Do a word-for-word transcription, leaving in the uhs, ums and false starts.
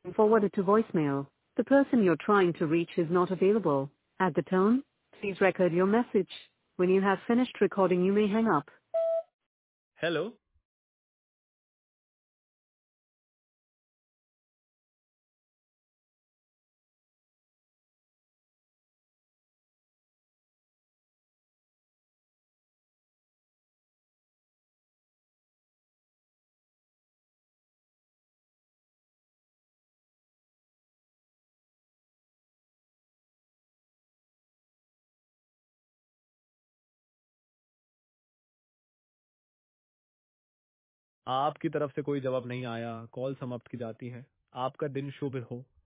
Forwarded to voicemail. The person you're trying to reach is not available. At the tone, please record your message. When you have finished recording, you may hang up. Hello. आपकी तरफ से कोई जवाब नहीं आया, call समाप्त की जाती है। आपका दिन शुभ हो।